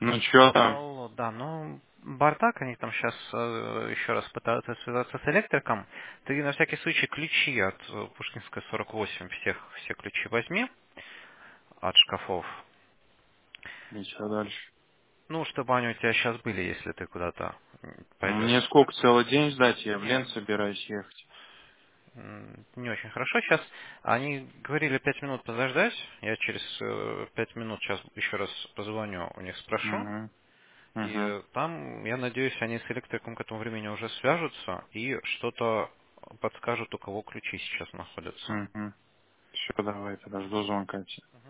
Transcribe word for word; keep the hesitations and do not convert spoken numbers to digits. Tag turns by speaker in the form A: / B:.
A: Ну чё там?
B: Алло, да, ну, бардак, они там сейчас еще раз пытаются связаться с электриком. Ты на всякий случай ключи от э, Пушкинской сорок восемь, всех, все ключи возьми от шкафов.
A: И чё дальше?
B: Ну, чтобы они у тебя сейчас были, если ты куда-то м,
A: Ну, мне
B: пойдешь.
A: сколько, целый день ждать? Я в
B: Нет,
A: Лен собираюсь ехать.
B: м, не очень хорошо. Сейчас они говорили пять минут подождать. Я через э, пять минут сейчас еще раз позвоню, у них спрошу.
A: Угу.
B: И
A: Угу.
B: э, там, я надеюсь, они с электриком к этому времени уже свяжутся и что-то подскажут, у кого ключи сейчас находятся.
A: Угу. Все, давай, тогда жду звонка.